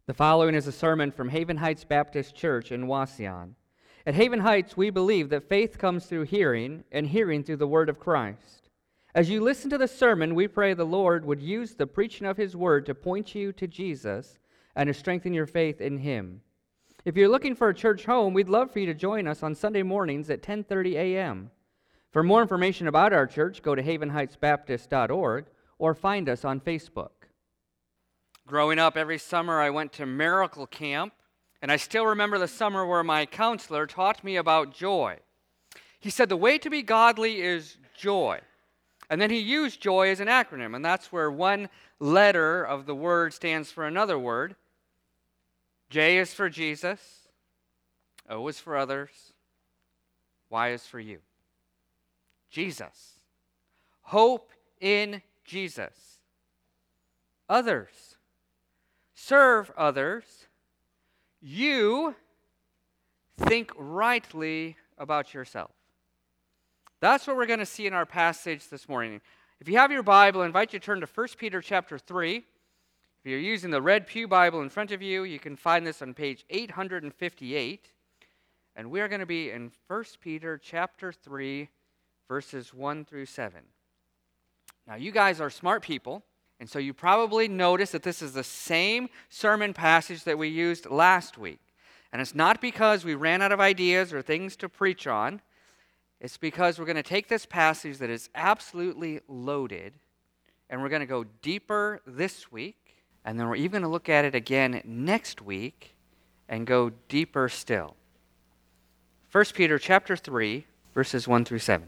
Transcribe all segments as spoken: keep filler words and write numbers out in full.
The following is a sermon from Haven Heights Baptist Church in Wauseon. At Haven Heights, we believe that faith comes through hearing, and hearing through the Word of Christ. As you listen to the sermon, we pray the Lord would use the preaching of His Word to point you to Jesus and to strengthen your faith in Him. If you're looking for a church home, we'd love for you to join us on Sunday mornings at ten thirty a.m. For more information about our church, go to haven heights baptist dot org or find us on Facebook. Growing up, every summer I went to Miracle Camp, and I still remember the summer where my counselor taught me about joy. He said the way to be godly is joy. And then he used joy as an acronym, and that's where one letter of the word stands for another word. J is for Jesus, O is for others, Y is for you. Jesus. Hope in Jesus. Others. Serve others. You think rightly about yourself. That's what we're going to see in our passage this morning. If you have your Bible, I invite you to turn to First Peter chapter three. If you're using the Red Pew Bible in front of you, you can find this on page eight hundred fifty-eight. And we are going to be in First Peter chapter three, verses one through seven. Now, you guys are smart people, and so you probably noticed that this is the same sermon passage that we used last week. And it's not because we ran out of ideas or things to preach on. It's because we're going to take this passage that is absolutely loaded, and we're going to go deeper this week, and then we're even going to look at it again next week and go deeper still. First Peter chapter three, verses one through seven.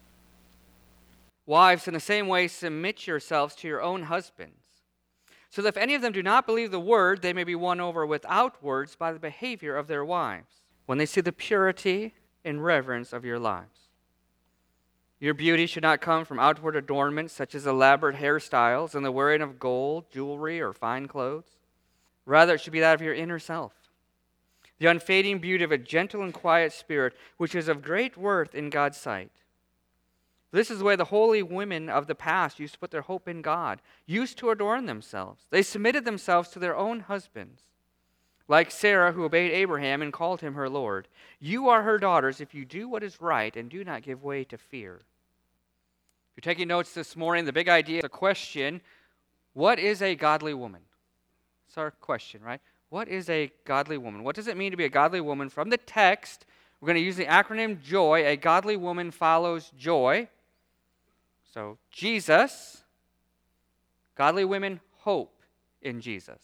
Wives, in the same way, submit yourselves to your own husbands, so that if any of them do not believe the word, they may be won over without words by the behavior of their wives, when they see the purity and reverence of your lives. Your beauty should not come from outward adornments, such as elaborate hairstyles and the wearing of gold, jewelry, or fine clothes. Rather, it should be that of your inner self, the unfading beauty of a gentle and quiet spirit, which is of great worth in God's sight. This is the way the holy women of the past used to put their hope in God, used to adorn themselves. They submitted themselves to their own husbands, like Sarah, who obeyed Abraham and called him her Lord. You are her daughters if you do what is right and do not give way to fear. If you're taking notes this morning, the big idea is a question: what is a godly woman? That's our question, right? What is a godly woman? What does it mean to be a godly woman? From the text, we're going to use the acronym JOY. A godly woman follows joy. So, Jesus. Godly women hope in Jesus.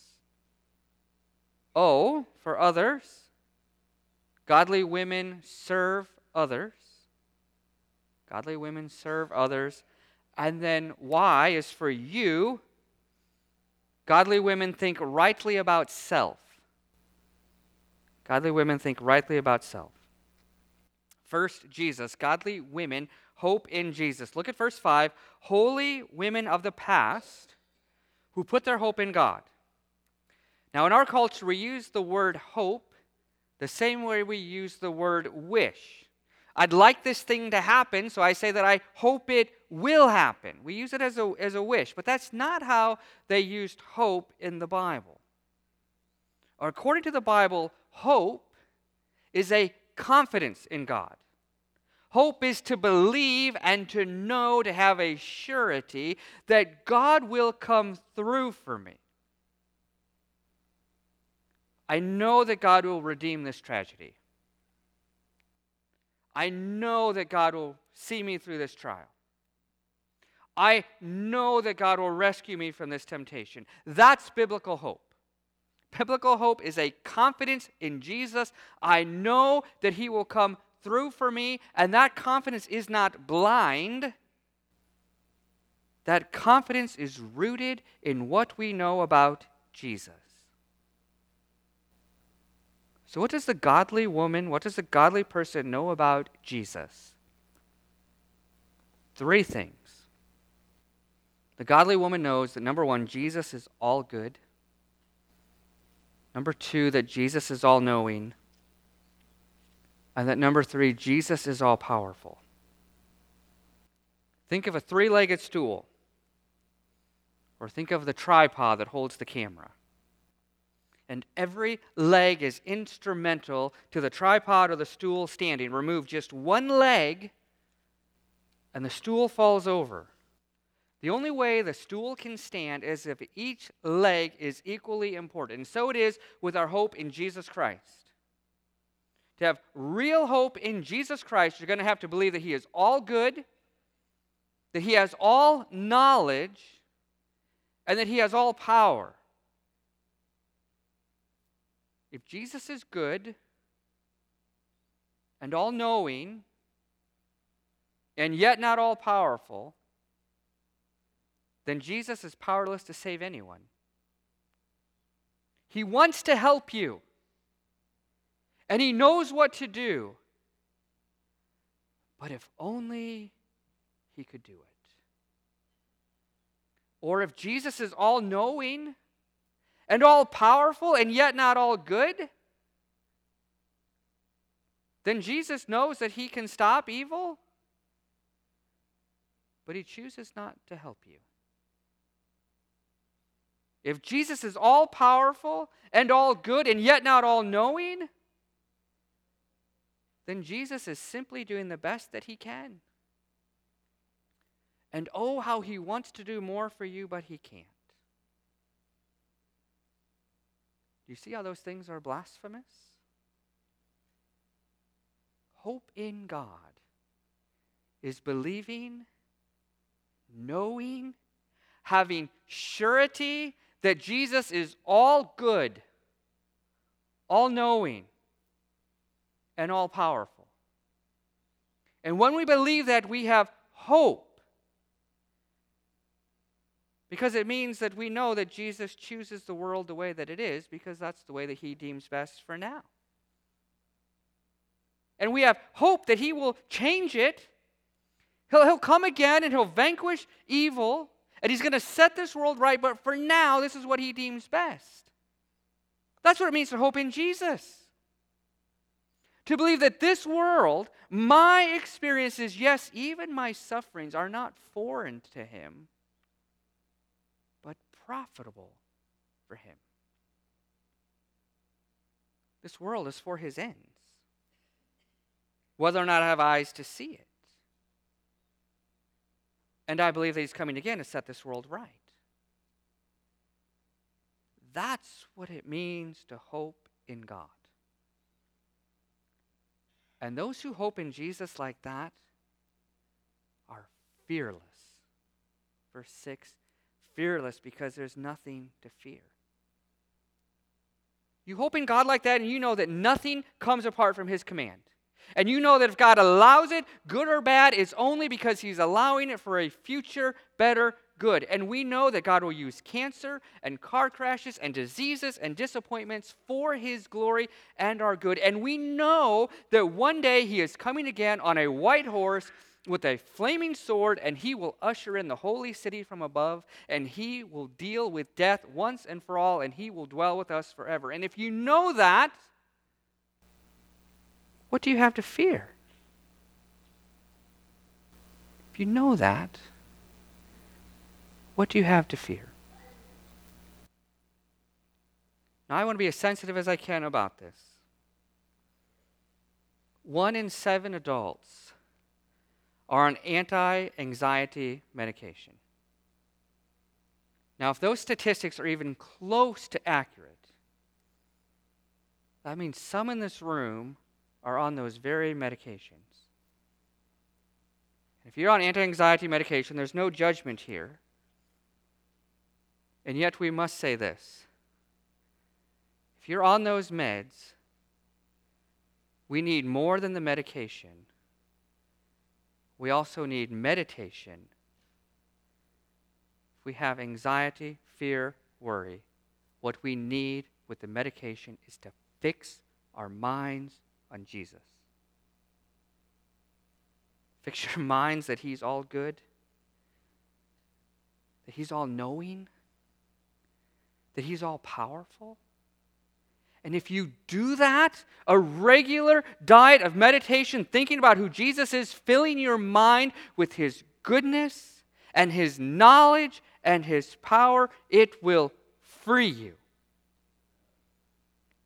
O, for others. Godly women serve others. Godly women serve others. And then Y is for you. Godly women think rightly about self. Godly women think rightly about self. First, Jesus. Godly women hope in Jesus. Look at verse five. Holy women of the past who put their hope in God. Now, in our culture, we use the word hope the same way we use the word wish. I'd like this thing to happen, so I say that I hope it will happen. We use it as a, as a wish, but that's not how they used hope in the Bible. According to the Bible, hope is a confidence in God. Hope is to believe and to know, to have a surety that God will come through for me. I know that God will redeem this tragedy. I know that God will see me through this trial. I know that God will rescue me from this temptation. That's biblical hope. Biblical hope is a confidence in Jesus. I know that He will come through for me, and that confidence is not blind. That confidence is rooted in what we know about Jesus. So what does the godly woman, what does the godly person know about Jesus? Three things. The godly woman knows that, number one, Jesus is all good. Number two, that Jesus is all knowing. And that number three, Jesus is all powerful. Think of a three-legged stool. Or think of the tripod that holds the camera. and every leg is instrumental to the tripod or the stool standing. Remove just one leg, and the stool falls over. The only way the stool can stand is if each leg is equally important. And so it is with our hope in Jesus Christ. To have real hope in Jesus Christ, you're going to have to believe that He is all good, that He has all knowledge, and that He has all power. If Jesus is good and all-knowing and yet not all-powerful, then Jesus is powerless to save anyone. He wants to help you, and He knows what to do. But if only He could do it. Or if Jesus is all-knowing and all-powerful and yet not all good, then Jesus knows that He can stop evil, but He chooses not to help you. If Jesus is all-powerful and all good and yet not all-knowing, then Jesus is simply doing the best that He can. And oh, how He wants to do more for you, but He can't. Do you see how those things are blasphemous? Hope in God is believing, knowing, having surety that Jesus is all good, all-knowing, and all-powerful. And when we believe that, we have hope. Because it means that we know that Jesus chooses the world the way that it is, because that's the way that He deems best for now. And we have hope that He will change it. He'll, he'll come again and He'll vanquish evil, and He's going to set this world right, but for now, this is what He deems best. That's what it means to hope in Jesus. To believe that this world, my experiences, yes, even my sufferings, are not foreign to Him, but profitable for Him. This world is for His ends, whether or not I have eyes to see it. And I believe that He's coming again to set this world right. That's what it means to hope in God. And those who hope in Jesus like that are fearless. Verse six, fearless because there's nothing to fear. You hope in God like that, and you know that nothing comes apart from His command. And you know that if God allows it, good or bad, it's only because He's allowing it for a future, better good. And we know that God will use cancer and car crashes and diseases and disappointments for His glory and our good. And we know that one day He is coming again on a white horse with a flaming sword, and He will usher in the holy city from above, and He will deal with death once and for all, and He will dwell with us forever. And if you know that, what do you have to fear? If you know that, what do you have to fear? Now, I want to be as sensitive as I can about this. One in seven adults are on anti-anxiety medication. Now, if those statistics are even close to accurate, that means some in this room are on those very medications. If you're on anti-anxiety medication, there's no judgment here. And yet we must say this. If you're on those meds, we need more than the medication. We also need meditation. If we have anxiety, fear, worry, what we need with the medication is to fix our minds on Jesus. Fix your minds that He's all good, that He's all knowing, that He's all powerful. And if you do that, a regular diet of meditation, thinking about who Jesus is, filling your mind with His goodness and His knowledge and His power, it will free you.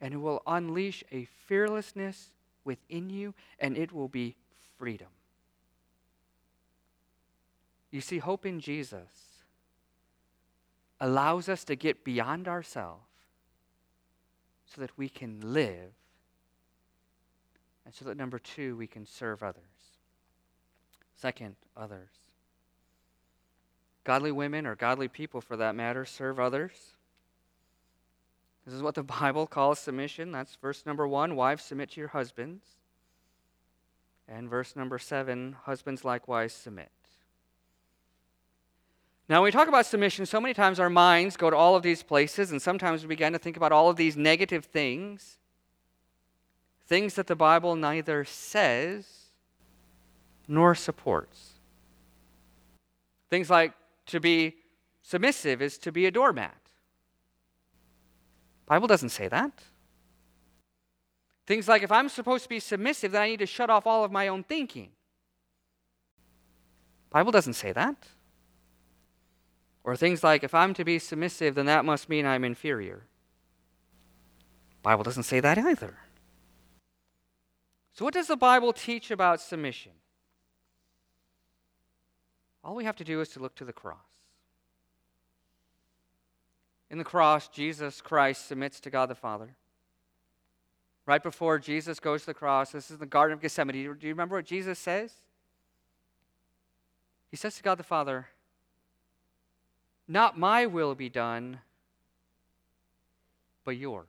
And it will unleash a fearlessness within you, and it will be freedom. You see, hope in Jesus allows us to get beyond ourselves so that we can live, and so that, number two, we can serve others. Second, others. Godly women, or godly people for that matter, serve others. This is what the Bible calls submission. That's verse number one. Wives, submit to your husbands. And verse number seven, husbands likewise submit. Now, when we talk about submission, so many times our minds go to all of these places, and sometimes we begin to think about all of these negative things, things that the Bible neither says nor supports. Things like to be submissive is to be a doormat. The Bible doesn't say that. Things like if I'm supposed to be submissive, then I need to shut off all of my own thinking. The Bible doesn't say that. Or things like, if I'm to be submissive, then that must mean I'm inferior. The Bible doesn't say that either. So what does the Bible teach about submission? All we have to do is to look to the cross. In the cross, Jesus Christ submits to God the Father. Right before Jesus goes to the cross, this is the Garden of Gethsemane. Do you remember what Jesus says? He says to God the Father, "Not my will be done, but yours."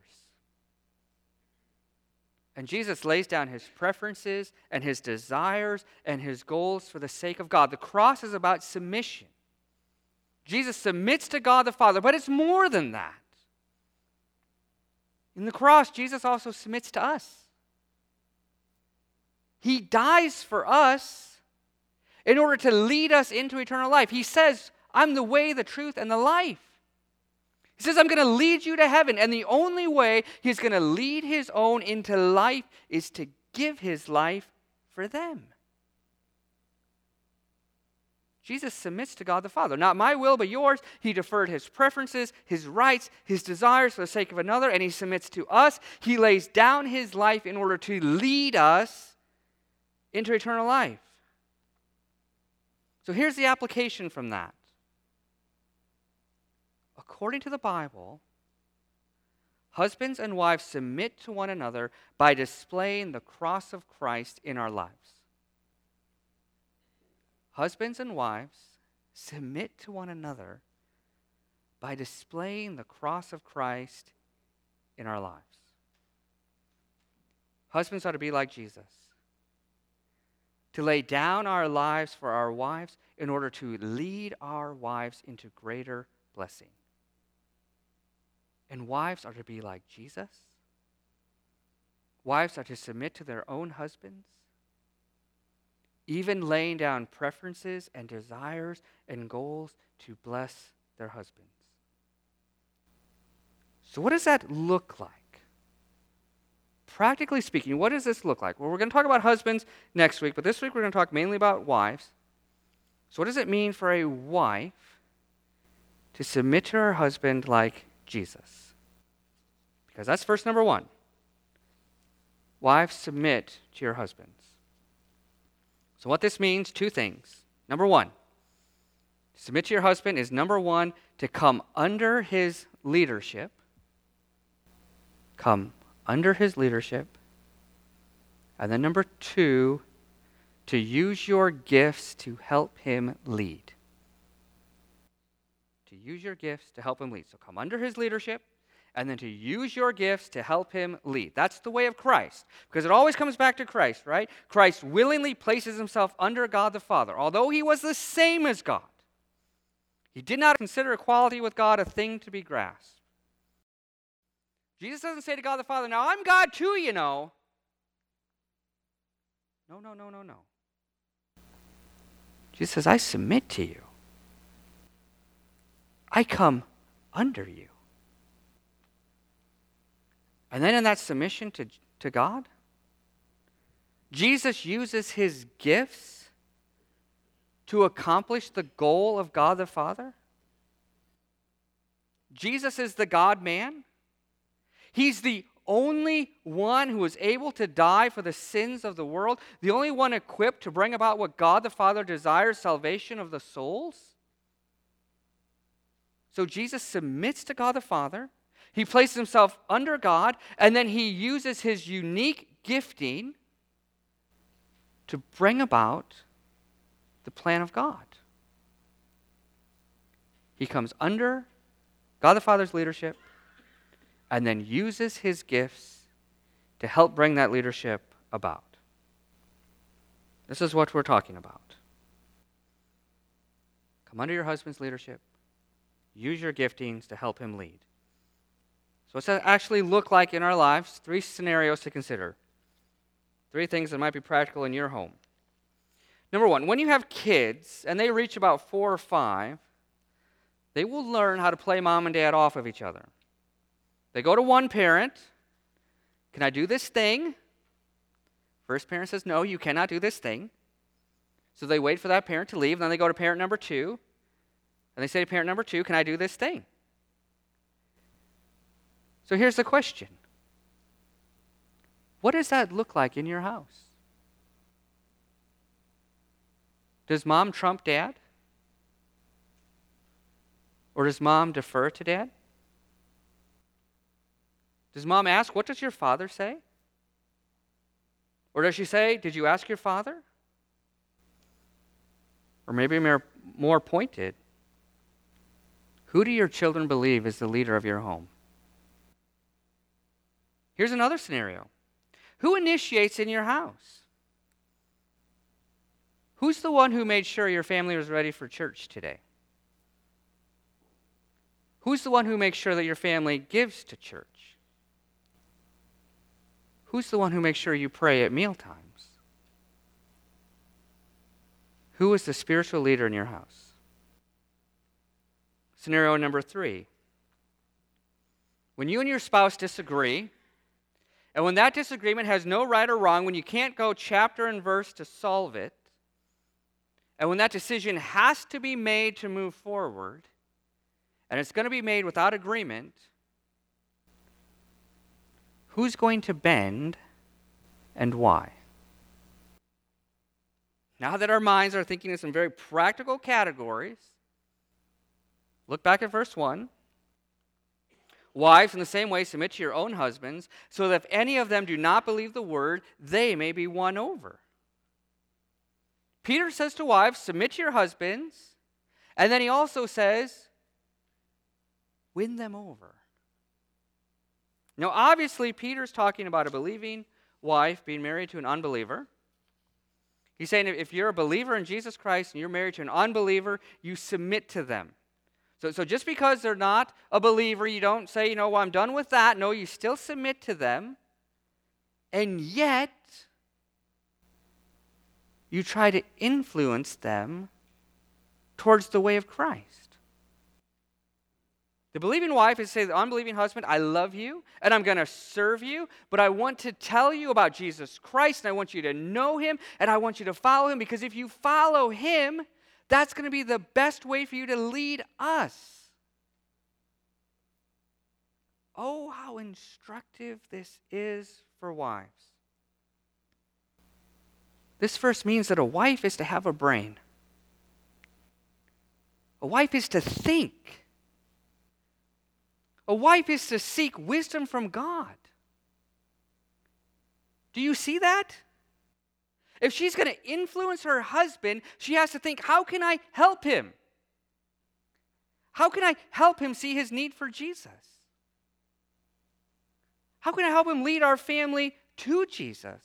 And Jesus lays down his preferences and his desires and his goals for the sake of God. The cross is about submission. Jesus submits to God the Father, but it's more than that. In the cross, Jesus also submits to us. He dies for us in order to lead us into eternal life. He says, "I'm the way, the truth, and the life." He says, "I'm going to lead you to heaven." And the only way he's going to lead his own into life is to give his life for them. Jesus submits to God the Father. Not my will, but yours. He deferred his preferences, his rights, his desires for the sake of another, and he submits to us. He lays down his life in order to lead us into eternal life. So here's the application from that. According to the Bible, husbands and wives submit to one another by displaying the cross of Christ in our lives. Husbands and wives submit to one another by displaying the cross of Christ in our lives. Husbands ought to be like Jesus, to lay down our lives for our wives in order to lead our wives into greater blessing. And wives are to be like Jesus. Wives are to submit to their own husbands, even laying down preferences and desires and goals to bless their husbands. So what does that look like? Practically speaking, what does this look like? Well, we're going to talk about husbands next week, but this week we're going to talk mainly about wives. So what does it mean for a wife to submit to her husband like Jesus? Because that's verse number one. Wives, submit to your husbands. So what this means, two things. Number one, to submit to your husband is, number one, to come under his leadership. Come under his leadership. And then number two, to use your gifts to help him lead. To use your gifts to help him lead. So come under his leadership, and then to use your gifts to help him lead. That's the way of Christ, because it always comes back to Christ, right? Christ willingly places himself under God the Father. Although he was the same as God, he did not consider equality with God a thing to be grasped. Jesus doesn't say to God the Father, "Now I'm God too, you know." No, no, no, no, no. Jesus says, "I submit to you. I come under you." And then in that submission to, to God, Jesus uses his gifts to accomplish the goal of God the Father. Jesus is the God-man. He's the only one who was able to die for the sins of the world, the only one equipped to bring about what God the Father desires, salvation of the souls. So Jesus submits to God the Father. He places himself under God, and then he uses his unique gifting to bring about the plan of God. He comes under God the Father's leadership and then uses his gifts to help bring that leadership about. This is what we're talking about. Come under your husband's leadership. Use your giftings to help him lead. So what's that actually look like in our lives? Three scenarios to consider. Three things that might be practical in your home. Number one, when you have kids and they reach about four or five, they will learn how to play mom and dad off of each other. They go to one parent. Can I do this thing? First parent says, no, you cannot do this thing. So they wait for that parent to leave. Then they go to parent number two. And they say to parent number two, can I do this thing? So here's the question. What does that look like in your house? Does mom trump dad? Or does mom defer to dad? Does mom ask, what does your father say? Or does she say, did you ask your father? Or maybe more, more pointed, who do your children believe is the leader of your home? Here's another scenario. Who initiates in your house? Who's the one who made sure your family was ready for church today? Who's the one who makes sure that your family gives to church? Who's the one who makes sure you pray at mealtimes? Who is the spiritual leader in your house? Scenario number three. When you and your spouse disagree, and when that disagreement has no right or wrong, when you can't go chapter and verse to solve it, and when that decision has to be made to move forward, and it's going to be made without agreement, who's going to bend and why? Now that our minds are thinking in some very practical categories, look back at verse one. Wives, in the same way, submit to your own husbands, so that if any of them do not believe the word, they may be won over. Peter says to wives, submit to your husbands, and then he also says, win them over. Now, obviously, Peter's talking about a believing wife being married to an unbeliever. He's saying if you're a believer in Jesus Christ and you're married to an unbeliever, you submit to them. So, so just because they're not a believer, you don't say, you know, well, I'm done with that. No, you still submit to them. And yet, you try to influence them towards the way of Christ. The believing wife is saying to the unbelieving husband, I love you, and I'm going to serve you, but I want to tell you about Jesus Christ, and I want you to know him, and I want you to follow him, because if you follow him, that's going to be the best way for you to lead us. Oh, how instructive this is for wives. This verse means that a wife is to have a brain. A wife is to think. A wife is to seek wisdom from God. Do you see that? If she's going to influence her husband, she has to think, how can I help him? How can I help him see his need for Jesus? How can I help him lead our family to Jesus?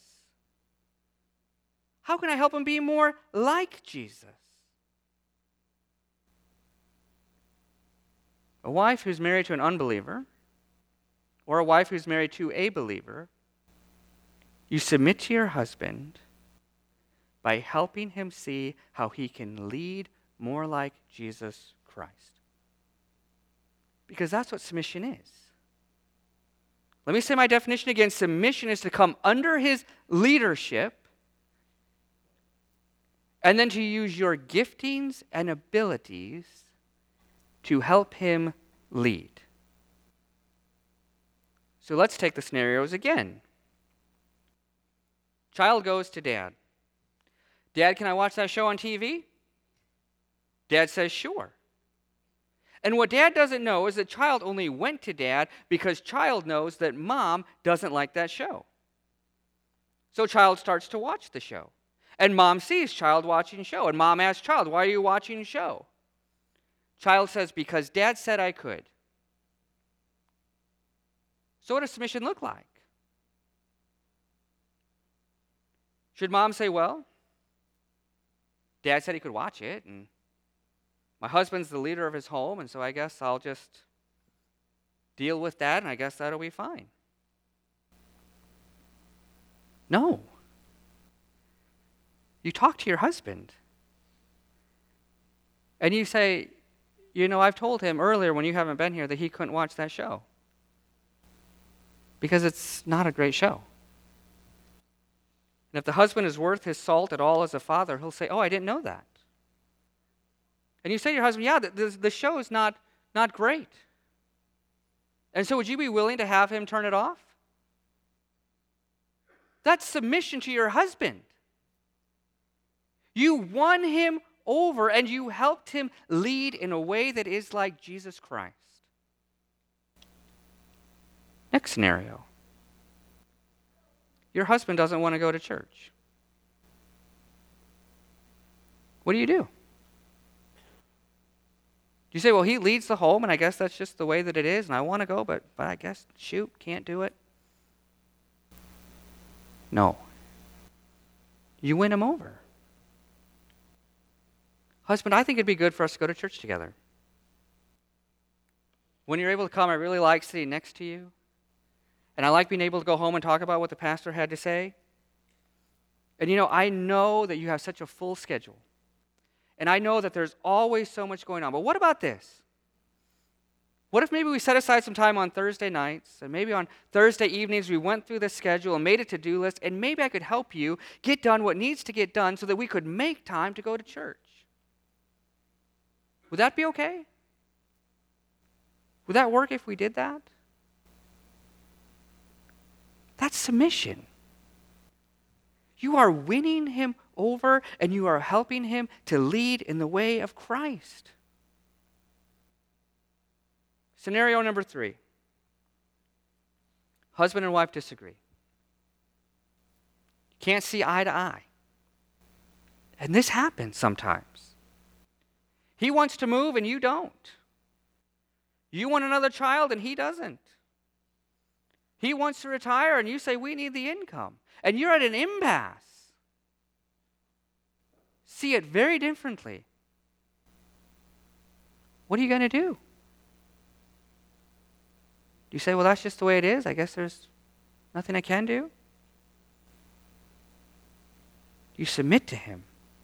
How can I help him be more like Jesus? A wife who's married to an unbeliever, or a wife who's married to a believer, you submit to your husband by helping him see how he can lead more like Jesus Christ. Because that's what submission is. Let me say my definition again. Submission is to come under his leadership and then to use your giftings and abilities to help him lead. So let's take the scenarios again. Child goes to dad. Dad, can I watch that show on T V? Dad says, sure. And what dad doesn't know is that child only went to dad because child knows that mom doesn't like that show. So child starts to watch the show. And mom sees child watching show. And mom asks child, why are you watching show? Child says, because dad said I could. So what does submission look like? Should mom say, well, dad said he could watch it, and my husband's the leader of his home, and so I guess I'll just deal with that, and I guess that'll be fine. No. You talk to your husband. And you say, you know, I've told him earlier when you haven't been here that he couldn't watch that show. Because it's not a great show. And if the husband is worth his salt at all as a father, he'll say, oh, I didn't know that. And you say to your husband, yeah, the, the, the show is not, not great. And so would you be willing to have him turn it off? That's submission to your husband. You won him over and you helped him lead in a way that is like Jesus Christ. Next scenario. Your husband doesn't want to go to church. What do you do? You say, well, he leads the home, and I guess that's just the way that it is, and I want to go, but, but I guess, shoot, can't do it. No. You win him over. Husband, I think it'd be good for us to go to church together. When you're able to come, I really like sitting next to you. And I like being able to go home and talk about what the pastor had to say. And you know, I know that you have such a full schedule. And I know that there's always so much going on. But what about this? What if maybe we set aside some time on Thursday nights, and maybe on Thursday evenings we went through the schedule and made a to-do list, and maybe I could help you get done what needs to get done so that we could make time to go to church. Would that be okay? Would that work if we did that? That's submission. You are winning him over and you are helping him to lead in the way of Christ. Scenario number three. Husband and wife disagree. Can't see eye to eye. And this happens sometimes. He wants to move and you don't. You want another child and he doesn't. He wants to retire and you say, we need the income. And you're at an impasse. See it very differently. What are you going to do? Do you say, well, that's just the way it is? I guess there's nothing I can do? You submit to him.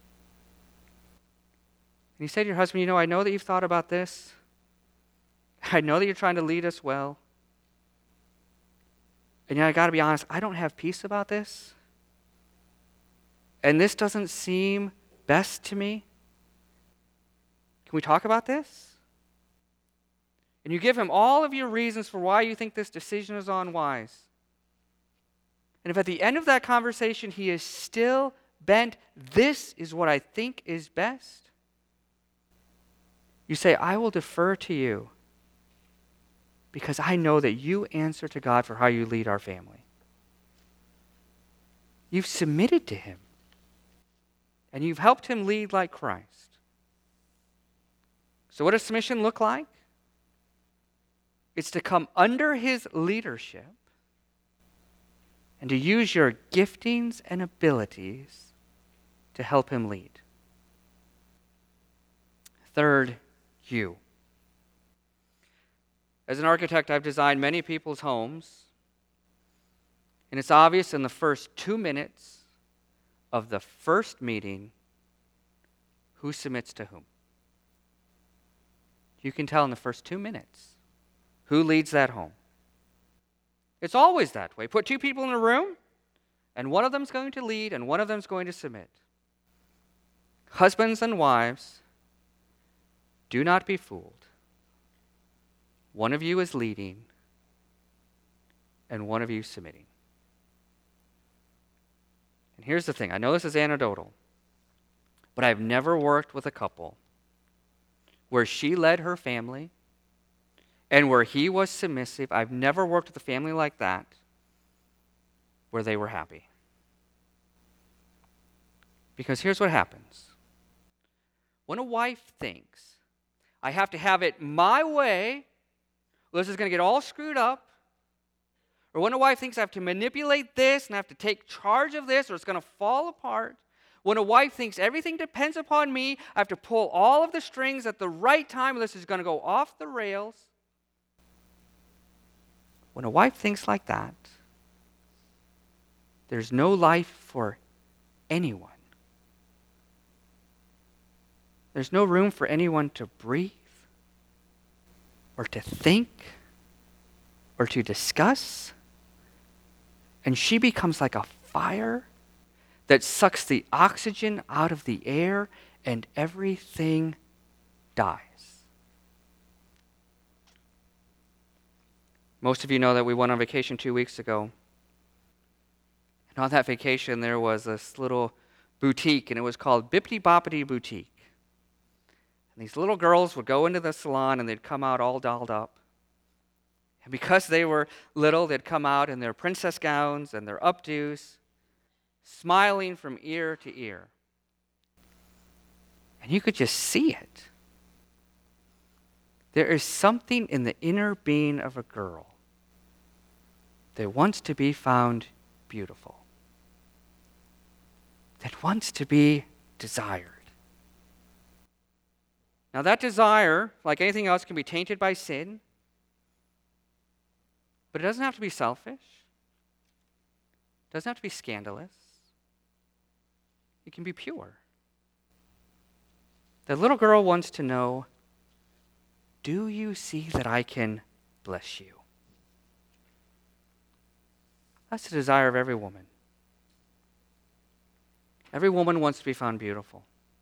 And you say to your husband, you know, I know that you've thought about this. I know that you're trying to lead us well. And you know, I got to be honest, I don't have peace about this. And this doesn't seem best to me. Can we talk about this? And you give him all of your reasons for why you think this decision is unwise. And if at the end of that conversation he is still bent, this is what I think is best, you say, I will defer to you because I know that you answer to God for how you lead our family. You've submitted to him. And you've helped him lead like Christ. So what does submission look like? It's to come under his leadership and to use your giftings and abilities to help him lead. Third, you. As an architect, I've designed many people's homes, and it's obvious in the first two minutes of the first meeting who submits to whom. You can tell in the first two minutes who leads that home. It's always that way. Put two people in a room, and one of them's going to lead, and one of them's going to submit. Husbands and wives, do not be fooled. One of you is leading, and one of you submitting. And here's the thing. I know this is anecdotal, but I've never worked with a couple where she led her family and where he was submissive. I've never worked with a family like that where they were happy. Because here's what happens. When a wife thinks, I have to have it my way, or this is going to get all screwed up, or when a wife thinks I have to manipulate this and I have to take charge of this or it's going to fall apart, when a wife thinks everything depends upon me, I have to pull all of the strings at the right time or this is going to go off the rails. When a wife thinks like that, there's no life for anyone. There's no room for anyone to breathe or to think or to discuss. And she becomes like a fire that sucks the oxygen out of the air and everything dies. Most of you know that we went on vacation two weeks ago. And on that vacation there was this little boutique, and it was called Bippity Boppity Boutique. And these little girls would go into the salon and they'd come out all dolled up. And because they were little, they'd come out in their princess gowns and their updos, smiling from ear to ear. And you could just see it. There is something in the inner being of a girl that wants to be found beautiful, that wants to be desired. Now that desire, like anything else, can be tainted by sin. But it doesn't have to be selfish. It doesn't have to be scandalous. It can be pure. The little girl wants to know, do you see that I can bless you? That's the desire of every woman. Every woman wants to be found beautiful.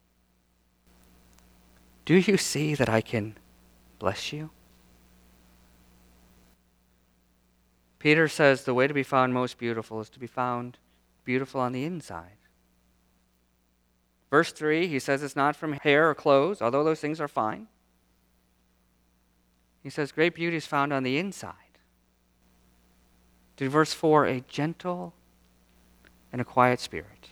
Do you see that I can bless you? Peter says the way to be found most beautiful is to be found beautiful on the inside. Verse three, he says it's not from hair or clothes, although those things are fine. He says great beauty is found on the inside. To verse four, a gentle and a quiet spirit.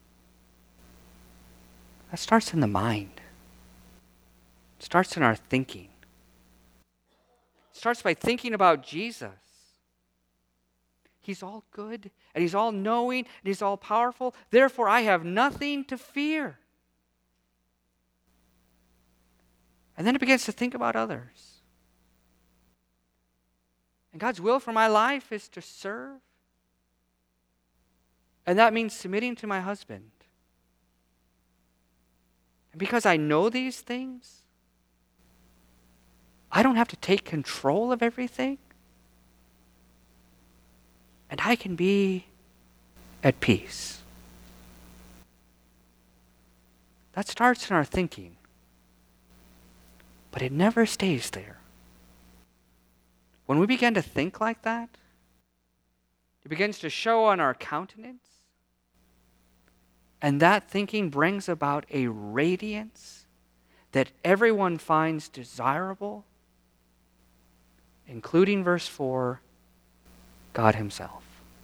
That starts in the mind. It starts in our thinking. It starts by thinking about Jesus. He's all good, and he's all knowing, and he's all powerful. Therefore, I have nothing to fear. And then it begins to think about others. And God's will for my life is to serve. And that means submitting to my husband. And because I know these things, I don't have to take control of everything. And I can be at peace. That starts in our thinking. But it never stays there. When we begin to think like that, it begins to show on our countenance. And that thinking brings about a radiance that everyone finds desirable, including verse four, God himself.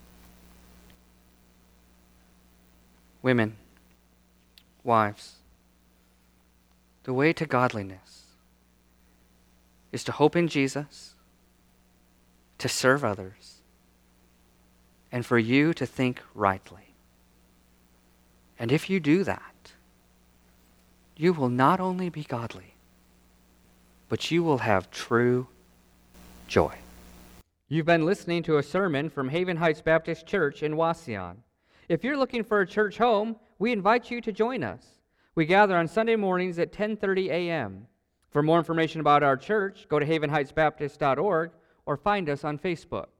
Women, wives, the way to godliness is to hope in Jesus, to serve others, and for you to think rightly. And if you do that, you will not only be godly, but you will have true joy. You've been listening to a sermon from Haven Heights Baptist Church in Wauseon. If you're looking for a church home, we invite you to join us. We gather on Sunday mornings at ten thirty a.m. For more information about our church, go to haven heights baptist dot org or find us on Facebook.